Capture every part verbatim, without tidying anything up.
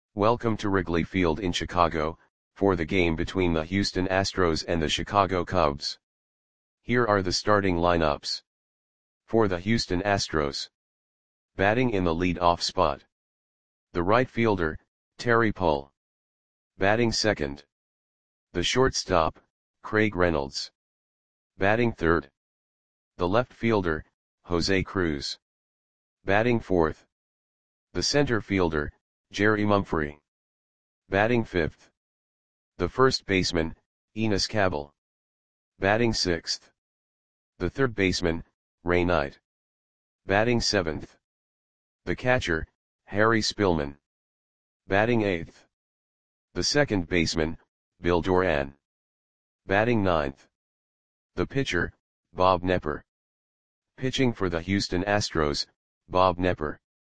Welcome to Wrigley Field in Chicago, for the game between the Houston Astros and the Chicago Cubs. Here are the starting lineups. For the Houston Astros. Batting in the lead-off spot. The right fielder, Terry Pull. Batting second. The shortstop, Craig Reynolds. Batting third. The left fielder, Jose Cruz. Batting fourth. The center fielder, Jerry Mumphrey. Batting fifth. The first baseman, Enos Cabell. Batting sixth. The third baseman, Ray Knight. Batting seventh. The catcher, Harry Spillman. Batting eighth. The second baseman, Bill Doran. Batting ninth. The pitcher, Bob Knepper. Pitching for the Houston Astros, Bob Knepper.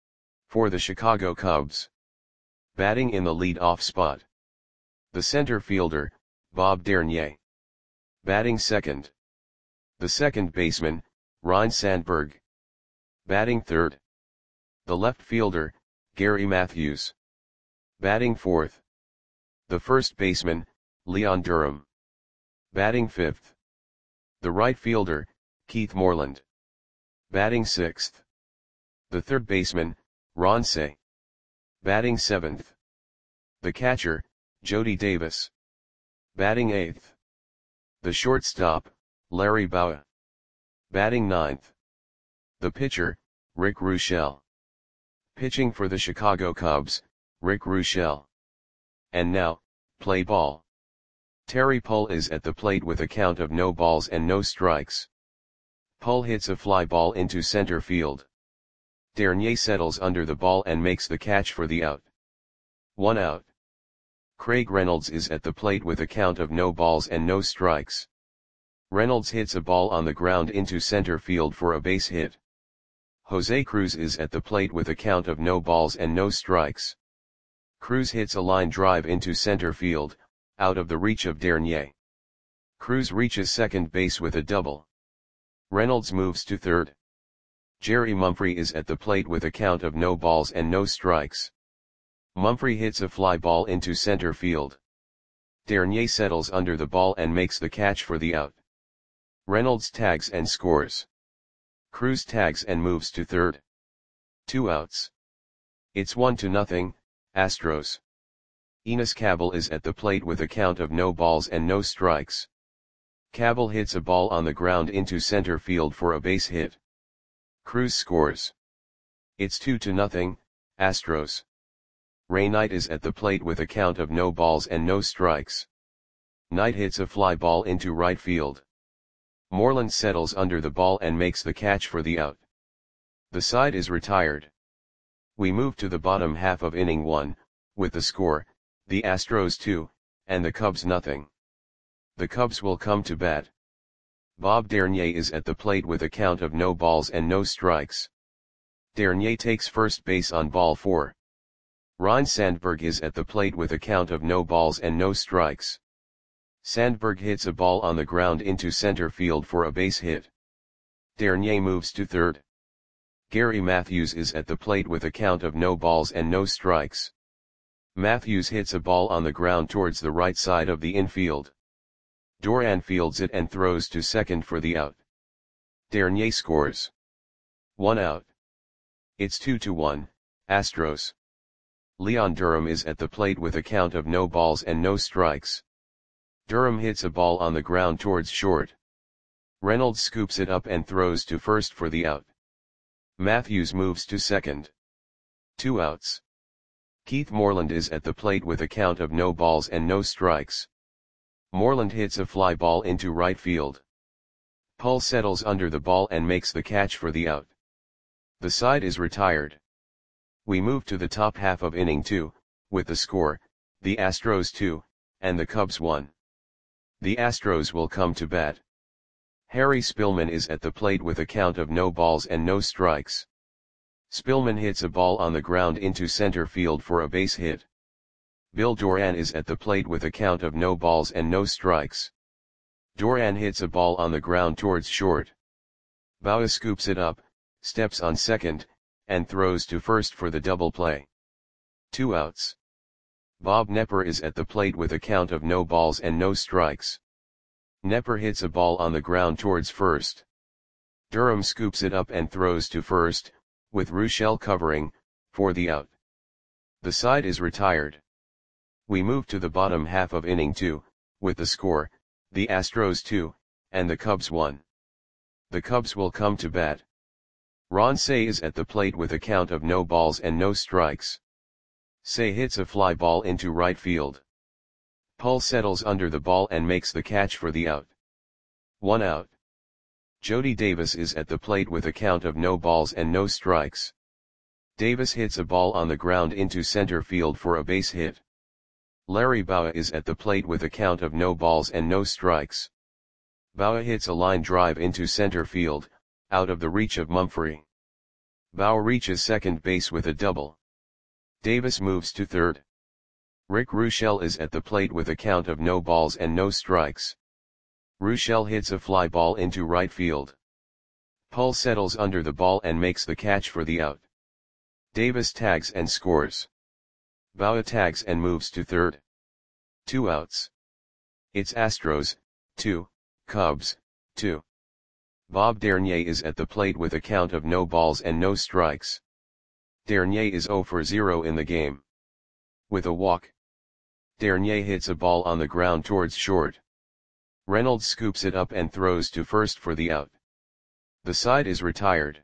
For the Chicago Cubs. Batting in the lead-off spot. The center fielder, Bob Dernier. Batting second. The second baseman, Ryne Sandberg. Batting third. The left fielder, Gary Matthews. Batting fourth. The first baseman, Leon Durham. Batting fifth. The right fielder, Keith Moreland. Batting sixth. The third baseman, Ron Cey. Batting seventh. The catcher, Jody Davis. Batting eighth. The shortstop, Larry Bowa. Batting ninth. The pitcher, Rick Ruschel. Pitching for the Chicago Cubs, Rick Ruschel. And now, play ball. Terry Pull is at the plate with a count of no balls and no strikes. Pull hits a fly ball into center field. Dernier settles under the ball and makes the catch for the out. One out. Craig Reynolds is at the plate with a count of no balls and no strikes. Reynolds hits a ball on the ground into center field for a base hit. Jose Cruz is at the plate with a count of no balls and no strikes. Cruz hits a line drive into center field, out of the reach of Dernier. Cruz reaches second base with a double. Reynolds moves to third. Jerry Mumphrey is at the plate with a count of no balls and no strikes. Mumphrey hits a fly ball into center field. Dernier settles under the ball and makes the catch for the out. Reynolds tags and scores. Cruz tags and moves to third. Two outs. It's one to nothing, Astros. Enos Cabell is at the plate with a count of no balls and no strikes. Cabell hits a ball on the ground into center field for a base hit. Cruz scores. It's two to nothing, Astros. Ray Knight is at the plate with a count of no balls and no strikes. Knight hits a fly ball into right field. Moreland settles under the ball and makes the catch for the out. The side is retired. We move to the bottom half of inning one, with the score, the Astros two, and the Cubs nothing. The Cubs will come to bat. Bob Dernier is at the plate with a count of no balls and no strikes. Dernier takes first base on ball four. Ryne Sandberg is at the plate with a count of no balls and no strikes. Sandberg hits a ball on the ground into center field for a base hit. Dernier moves to third. Gary Matthews is at the plate with a count of no balls and no strikes. Matthews hits a ball on the ground towards the right side of the infield. Doran fields it and throws to second for the out. Dernier scores. One out. It's two to one, Astros. Leon Durham is at the plate with a count of no balls and no strikes. Durham hits a ball on the ground towards short. Reynolds scoops it up and throws to first for the out. Matthews moves to second. Two outs. Keith Moreland is at the plate with a count of no balls and no strikes. Moreland hits a fly ball into right field. Pull settles under the ball and makes the catch for the out. The side is retired. We move to the top half of inning two, with the score, the Astros two, and the Cubs one. The Astros will come to bat. Harry Spillman is at the plate with a count of no balls and no strikes. Spillman hits a ball on the ground into center field for a base hit. Bill Doran is at the plate with a count of no balls and no strikes. Doran hits a ball on the ground towards short. Bowa scoops it up, steps on second, and throws to first for the double play. Two outs. Bob Nepper is at the plate with a count of no balls and no strikes. Nepper hits a ball on the ground towards first. Durham scoops it up and throws to first, with Ruschel covering, for the out. The side is retired. We move to the bottom half of inning two, with the score, the Astros two, and the Cubs one. The Cubs will come to bat. Ron Cey is at the plate with a count of no balls and no strikes. Cey hits a fly ball into right field. Pull settles under the ball and makes the catch for the out. One out. Jody Davis is at the plate with a count of no balls and no strikes. Davis hits a ball on the ground into center field for a base hit. Larry Bowa is at the plate with a count of no balls and no strikes. Bowa hits a line drive into center field, out of the reach of Mumphrey. Bowa reaches second base with a double. Davis moves to third. Rick Ruschel is at the plate with a count of no balls and no strikes. Ruschel hits a fly ball into right field. Pull settles under the ball and makes the catch for the out. Davis tags and scores. Bowa tags and moves to third. Two outs. It's Astros, two, Cubs, two. Bob Dernier is at the plate with a count of no balls and no strikes. Dernier is zero for zero in the game. With a walk, Dernier hits a ball on the ground towards short. Reynolds scoops it up and throws to first for the out. The side is retired.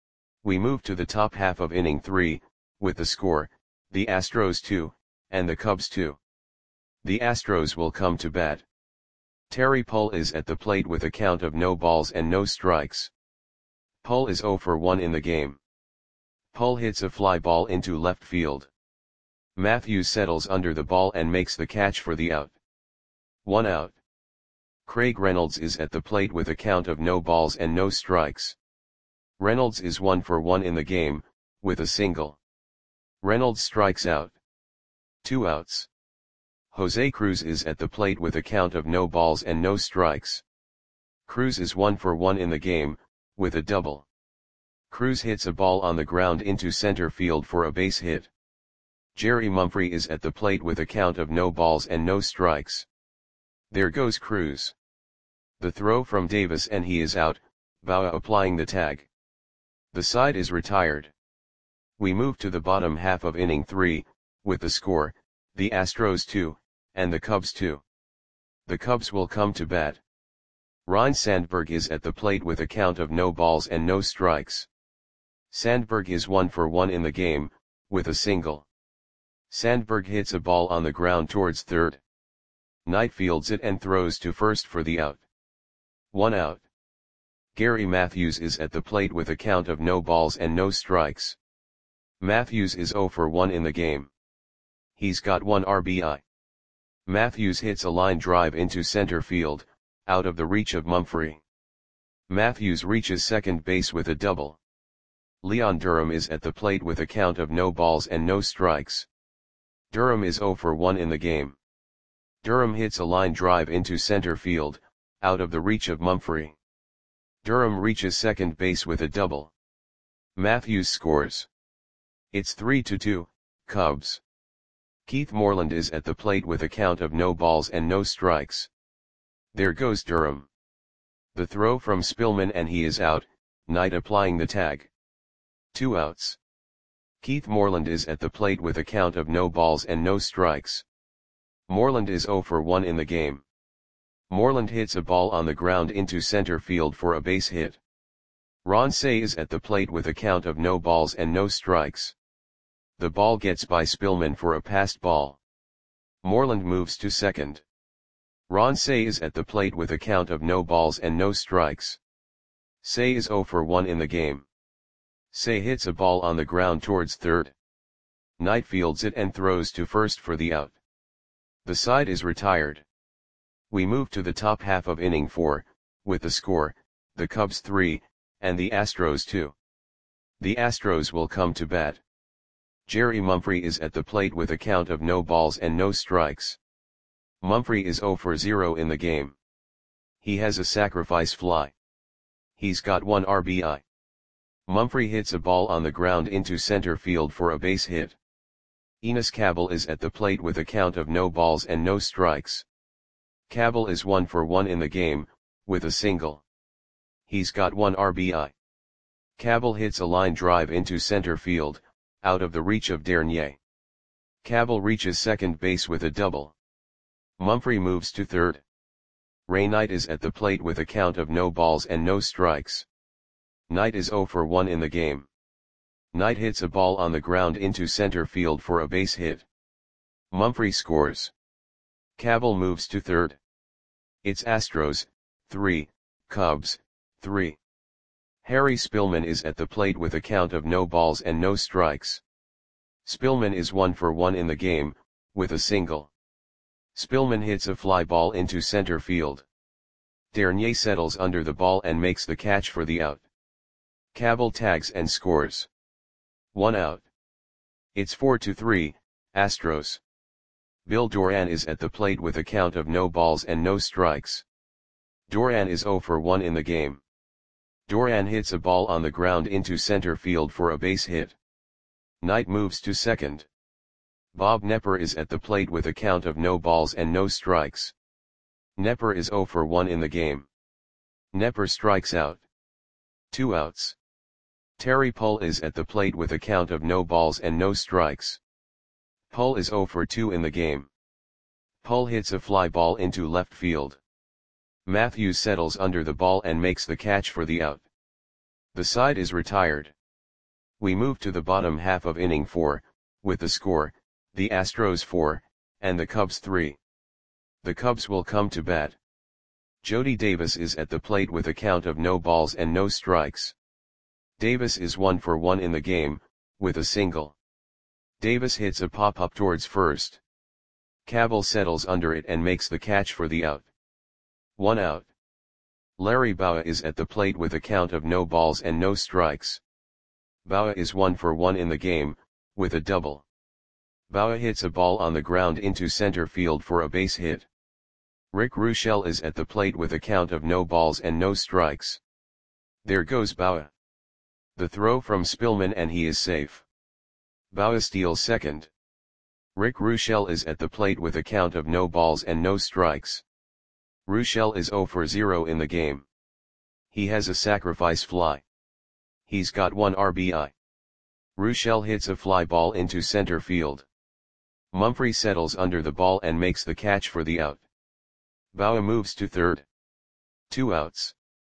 We move to the top half of inning three, with the score, the Astros two, and the Cubs two. The Astros will come to bat. Terry Pull is at the plate with a count of no balls and no strikes. Pull is zero for one in the game. Pull hits a fly ball into left field. Matthews settles under the ball and makes the catch for the out. One out. Craig Reynolds is at the plate with a count of no balls and no strikes. Reynolds is one for one in the game, with a single. Reynolds strikes out. Two outs. Jose Cruz is at the plate with a count of no balls and no strikes. Cruz is one for one in the game, with a double. Cruz hits a ball on the ground into center field for a base hit. Jerry Mumphrey is at the plate with a count of no balls and no strikes. There goes Cruz. The throw from Davis and he is out, Bowa applying the tag. The side is retired. We move to the bottom half of inning three, with the score, the Astros two, and the Cubs two. The Cubs will come to bat. Ryne Sandberg is at the plate with a count of no balls and no strikes. Sandberg is one for one in the game, with a single. Sandberg hits a ball on the ground towards third. Knight fields it and throws to first for the out. One out. Gary Matthews is at the plate with a count of no balls and no strikes. Matthews is zero for one in the game. He's got one R B I. Matthews hits a line drive into center field, out of the reach of Mumphrey. Matthews reaches second base with a double. Leon Durham is at the plate with a count of no balls and no strikes. Durham is zero for one in the game. Durham hits a line drive into center field, out of the reach of Mumphrey. Durham reaches second base with a double. Matthews scores. It's three to two, Cubs. Keith Moreland is at the plate with a count of no balls and no strikes. There goes Durham. The throw from Spillman and he is out, Knight applying the tag. Two outs. Keith Moreland is at the plate with a count of no balls and no strikes. Moreland is zero for one in the game. Moreland hits a ball on the ground into center field for a base hit. Ron Cey is at the plate with a count of no balls and no strikes. The ball gets by Spillman for a passed ball. Moreland moves to second. Ron Cey is at the plate with a count of no balls and no strikes. Cey is zero for one in the game. Cey hits a ball on the ground towards third. Knight fields it and throws to first for the out. The side is retired. We move to the top half of inning four, with the score, the Cubs three, and the Astros two. The Astros will come to bat. Jerry Mumphrey is at the plate with a count of no balls and no strikes. Mumphrey is zero for zero in the game. He has a sacrifice fly. He's got one R B I. Mumphrey hits a ball on the ground into center field for a base hit. Enos Cabell is at the plate with a count of no balls and no strikes. Cabell is one for one in the game, with a single. He's got one R B I. Cabell hits a line drive into center field, out of the reach of Dernier. Cabell reaches second base with a double. Mumphrey moves to third. Ray Knight is at the plate with a count of no balls and no strikes. Knight is zero for one in the game. Knight hits a ball on the ground into center field for a base hit. Mumphrey scores. Cabell moves to third. It's Astros, three, Cubs, three. Harry Spillman is at the plate with a count of no balls and no strikes. Spillman is one for one in the game, with a single. Spillman hits a fly ball into center field. Dernier settles under the ball and makes the catch for the out. Cabell tags and scores. One out. It's four to three, Astros. Bill Doran is at the plate with a count of no balls and no strikes. Doran is zero for one in the game. Doran hits a ball on the ground into center field for a base hit. Knight moves to second. Bob Knepper is at the plate with a count of no balls and no strikes. Knepper is zero for one in the game. Knepper strikes out. Two outs. Terry Pull is at the plate with a count of no balls and no strikes. Pull is zero for two in the game. Pull hits a fly ball into left field. Matthews settles under the ball and makes the catch for the out. The side is retired. We move to the bottom half of inning four, with the score, the Astros four, and the Cubs three. The Cubs will come to bat. Jody Davis is at the plate with a count of no balls and no strikes. Davis is one for one in the game, with a single. Davis hits a pop-up towards first. Cabell settles under it and makes the catch for the out. One out. Larry Bowa is at the plate with a count of no balls and no strikes. Bowa is one for one in the game, with a double. Bowa hits a ball on the ground into center field for a base hit. Rick Ruschel is at the plate with a count of no balls and no strikes. There goes Bowa. The throw from Spillman and he is safe. Bowa steals second. Rick Ruschel is at the plate with a count of no balls and no strikes. Ruschel is zero for zero in the game. He has a sacrifice fly. He's got one R B I. Ruschel hits a fly ball into center field. Mumphrey settles under the ball and makes the catch for the out. Bowa moves to third. Two outs.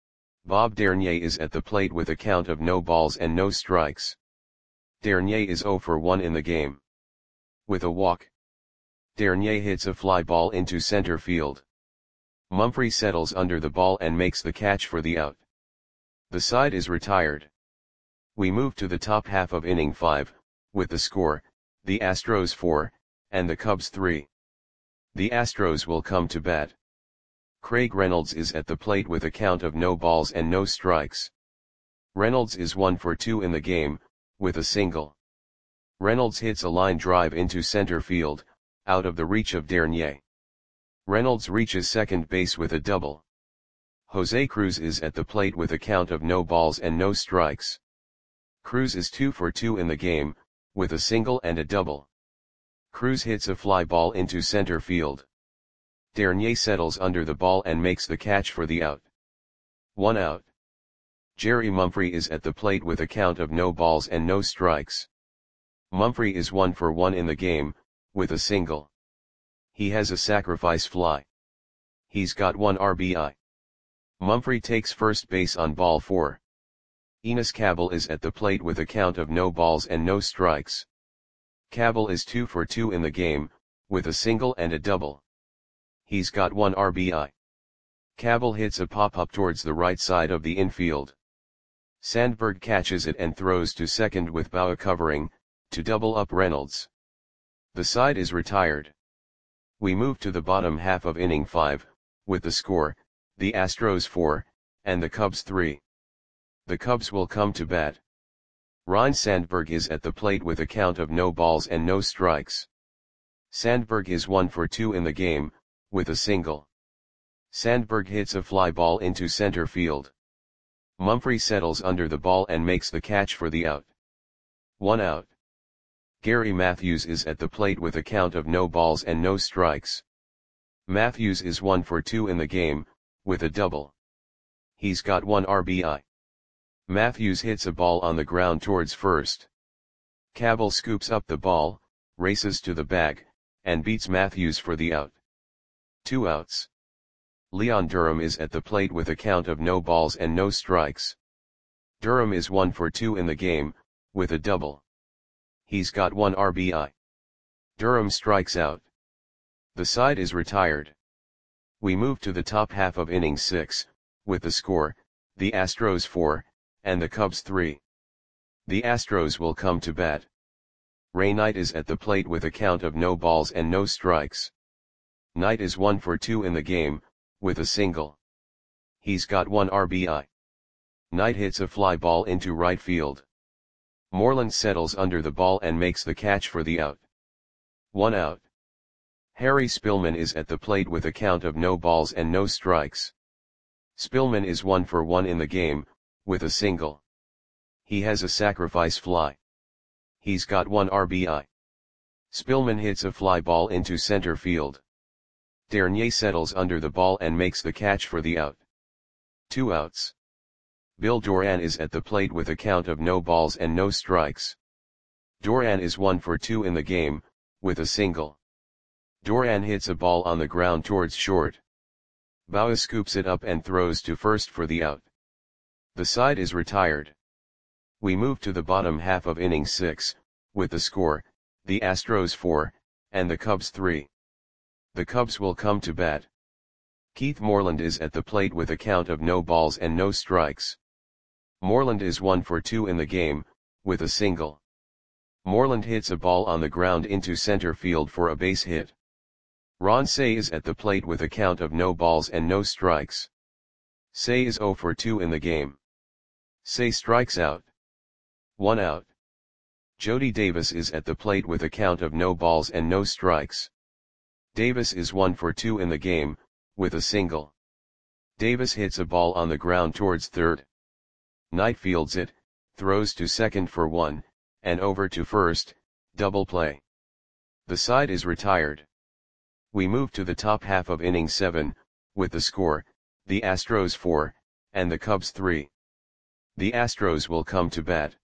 Bob Dernier is at the plate with a count of no balls and no strikes. Dernier is zero for one in the game. With a walk. Dernier hits a fly ball into center field. Mumphrey settles under the ball and makes the catch for the out. The side is retired. We move to the top half of inning five, with the score, the Astros four, and the Cubs three. The Astros will come to bat. Craig Reynolds is at the plate with a count of no balls and no strikes. Reynolds is one for two in the game, with a single. Reynolds hits a line drive into center field, out of the reach of Dernier. Reynolds reaches second base with a double. Jose Cruz is at the plate with a count of no balls and no strikes. Cruz is two for two in the game, with a single and a double. Cruz hits a fly ball into center field. Dernier settles under the ball and makes the catch for the out. One out. Jerry Mumphrey is at the plate with a count of no balls and no strikes. Mumphrey is one for one in the game, with a single. He has a sacrifice fly. He's got one R B I. Mumphrey takes first base on ball four. Enos Cabell is at the plate with a count of no balls and no strikes. Cabell is two for two in the game, with a single and a double. He's got one R B I. Cabell hits a pop-up towards the right side of the infield. Sandberg catches it and throws to second with Bowa covering, to double up Reynolds. The side is retired. We move to the bottom half of inning five, with the score, the Astros four, and the Cubs three. The Cubs will come to bat. Ryne Sandberg is at the plate with a count of no balls and no strikes. Sandberg is one for two in the game, with a single. Sandberg hits a fly ball into center field. Mumphrey settles under the ball and makes the catch for the out. One out. Gary Matthews is at the plate with a count of no balls and no strikes. Matthews is one for two in the game, with a double. He's got one R B I. Matthews hits a ball on the ground towards first. Cabell scoops up the ball, races to the bag, and beats Matthews for the out. Two outs. Leon Durham is at the plate with a count of no balls and no strikes. Durham is one for two in the game, with a double. He's got one R B I. Durham strikes out. The side is retired. We move to the top half of inning six, with the score, the Astros four, and the Cubs three. The Astros will come to bat. Ray Knight is at the plate with a count of no balls and no strikes. Knight is one for two in the game, with a single. He's got one R B I. Knight hits a fly ball into right field. Moreland settles under the ball and makes the catch for the out. One out. Harry Spillman is at the plate with a count of no balls and no strikes. Spillman is one for one in the game, with a single. He has a sacrifice fly. He's got one R B I. Spillman hits a fly ball into center field. Dernier settles under the ball and makes the catch for the out. Two outs. Bill Doran is at the plate with a count of no balls and no strikes. Doran is one for two in the game, with a single. Doran hits a ball on the ground towards short. Baua scoops it up and throws to first for the out. The side is retired. We move to the bottom half of inning six, with the score, the Astros four, and the Cubs three. The Cubs will come to bat. Keith Moreland is at the plate with a count of no balls and no strikes. Moreland is one for two in the game, with a single. Moreland hits a ball on the ground into center field for a base hit. Ron Cey is at the plate with a count of no balls and no strikes. Cey is zero for two in the game. Cey strikes out. One out. Jody Davis is at the plate with a count of no balls and no strikes. Davis is one for two in the game, with a single. Davis hits a ball on the ground towards third. Knight fields it, throws to second for one, and over to first, double play. The side is retired. We move to the top half of inning seven, with the score, the Astros four, and the Cubs three. The Astros will come to bat.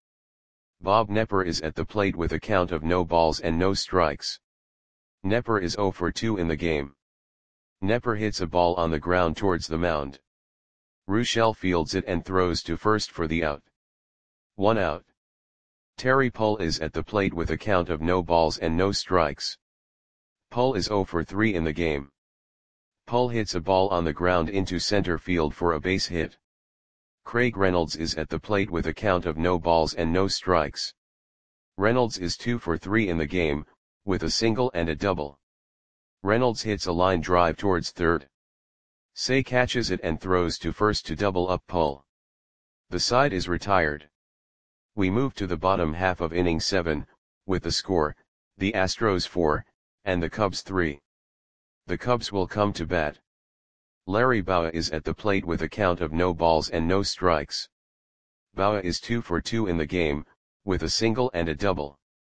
Bob Knepper is at the plate with a count of no balls and no strikes. Knepper is zero for two in the game. Knepper hits a ball on the ground towards the mound. Ruschel fields it and throws to first for the out. One out. Terry Pull is at the plate with a count of no balls and no strikes. Pull is zero for three in the game. Pull hits a ball on the ground into center field for a base hit. Craig Reynolds is at the plate with a count of no balls and no strikes. Reynolds is two for three in the game, with a single and a double. Reynolds hits a line drive towards third. Cey catches it and throws to first to double up Pull. The side is retired. We move to the bottom half of inning seven, with the score, the Astros four, and the Cubs three. The Cubs will come to bat. Larry Baua is at the plate with a count of no balls and no strikes. Baua is two for two in the game, with a single and a double.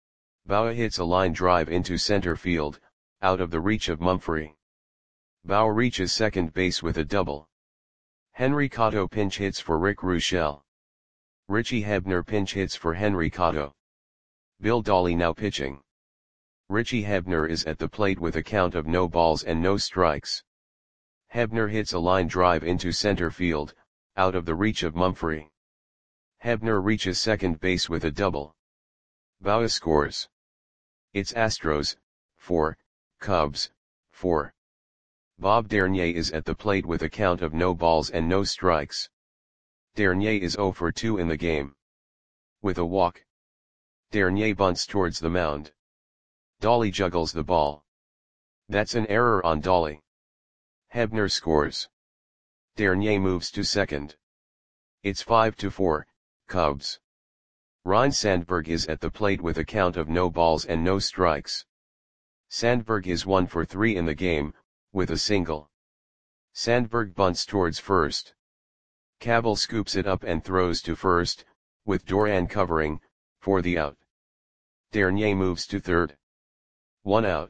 Baua hits a line drive into center field, out of the reach of Mumphrey. Baua reaches second base with a double. Henry Cotto pinch hits for Rick Ruschel. Richie Hebner pinch hits for Henry Cotto. Bill Dolly now pitching. Richie Hebner is at the plate with a count of no balls and no strikes. Hebner hits a line drive into center field, out of the reach of Mumphrey. Hebner reaches second base with a double. Baua scores. It's Astros, four, Cubs, four. Bob Dernier is at the plate with a count of no balls and no strikes. Dernier is zero for two in the game. With a walk. Dernier bunts towards the mound. Dolly juggles the ball. That's an error on Dolly. Hebner scores. Dernier moves to second. It's five to four, Cubs. Ryne Sandberg is at the plate with a count of no balls and no strikes. Sandberg is one for three in the game, with a single. Sandberg bunts towards first. Cabell scoops it up and throws to first, with Doran covering, for the out. Dernier moves to third. One out.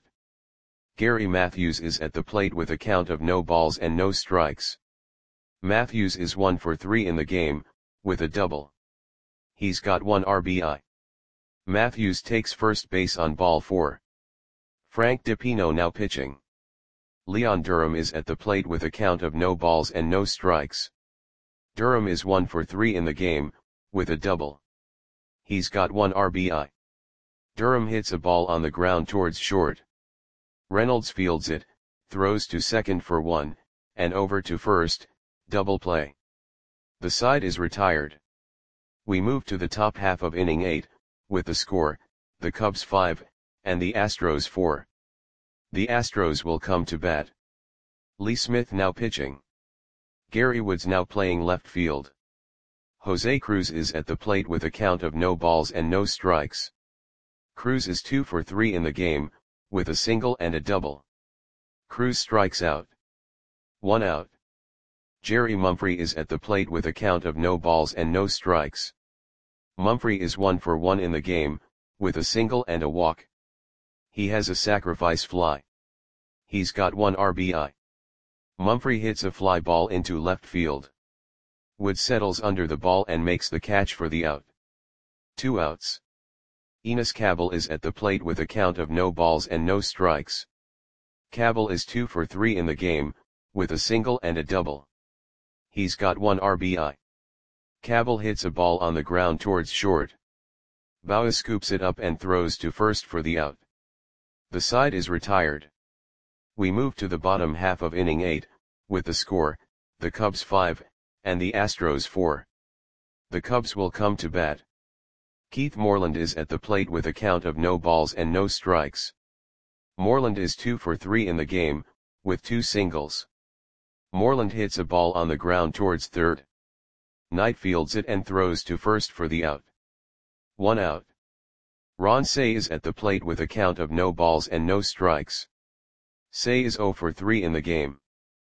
Gary Matthews is at the plate with a count of no balls and no strikes. Matthews is one for three in the game, with a double. He's got one R B I. Matthews takes first base on ball four. Frank DiPino now pitching. Leon Durham is at the plate with a count of no balls and no strikes. Durham is one for three in the game, with a double. He's got one R B I. Durham hits a ball on the ground towards short. Reynolds fields it, throws to second for one, and over to first, double play. The side is retired. We move to the top half of inning eight, with the score, the Cubs five, and the Astros four. The Astros will come to bat. Lee Smith now pitching. Gary Woods now playing left field. Jose Cruz is at the plate with a count of no balls and no strikes. Cruz is two for three in the game, with a single and a double. Cruz strikes out. One out. Jerry Mumphrey is at the plate with a count of no balls and no strikes. Mumphrey is one for one in the game, with a single and a walk. He has a sacrifice fly. He's got one R B I. Mumphrey hits a fly ball into left field. Wood settles under the ball and makes the catch for the out. Two outs. Enos Cabell is at the plate with a count of no balls and no strikes. Cabell is two for three in the game, with a single and a double. He's got one R B I. Cabell hits a ball on the ground towards short. Baugh scoops it up and throws to first for the out. The side is retired. We move to the bottom half of inning eight, with the score, the Cubs five, and the Astros four. The Cubs will come to bat. Keith Moreland is at the plate with a count of no balls and no strikes. Moreland is two for three in the game, with two singles. Moreland hits a ball on the ground towards third. Knight fields it and throws to first for the out. One out. Ron Cey is at the plate with a count of no balls and no strikes. Cey is zero for three in the game.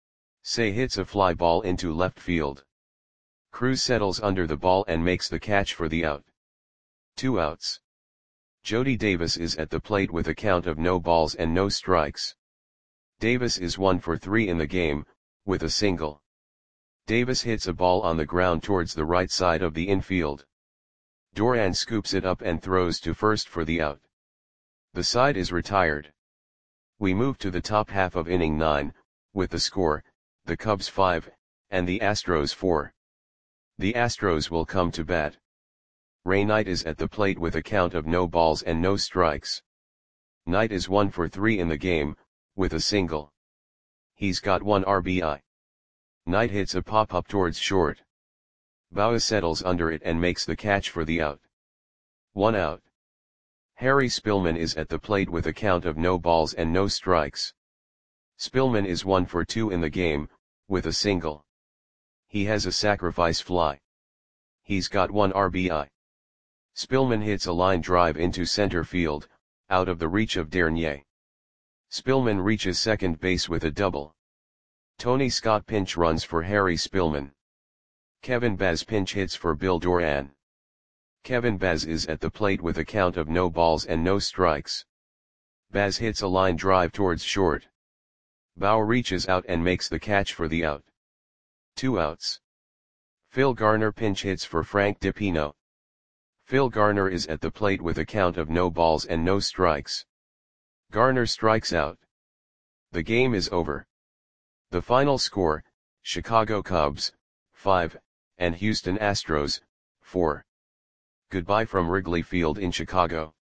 Cey hits a fly ball into left field. Cruz settles under the ball and makes the catch for the out. Two outs. Jody Davis is at the plate with a count of no balls and no strikes. Davis is one for three in the game, with a single. Davis hits a ball on the ground towards the right side of the infield. Doran scoops it up and throws to first for the out. The side is retired. We move to the top half of inning nine, with the score, the Cubs five, and the Astros four. The Astros will come to bat. Ray Knight is at the plate with a count of no balls and no strikes. Knight is one for three in the game, with a single. He's got one R B I. Knight hits a pop-up towards short. Baugh settles under it and makes the catch for the out. One out. Harry Spillman is at the plate with a count of no balls and no strikes. Spillman is one for two in the game, with a single. He has a sacrifice fly. He's got one R B I. Spillman hits a line drive into center field, out of the reach of Dernier. Spillman reaches second base with a double. Tony Scott pinch runs for Harry Spillman. Kevin Baz pinch hits for Bill Doran. Kevin Baz is at the plate with a count of no balls and no strikes. Baz hits a line drive towards short. Baugh reaches out and makes the catch for the out. Two outs. Phil Garner pinch hits for Frank DiPino. Phil Garner is at the plate with a count of no balls and no strikes. Garner strikes out. The game is over. The final score, Chicago Cubs, five, and Houston Astros, four. Goodbye from Wrigley Field in Chicago.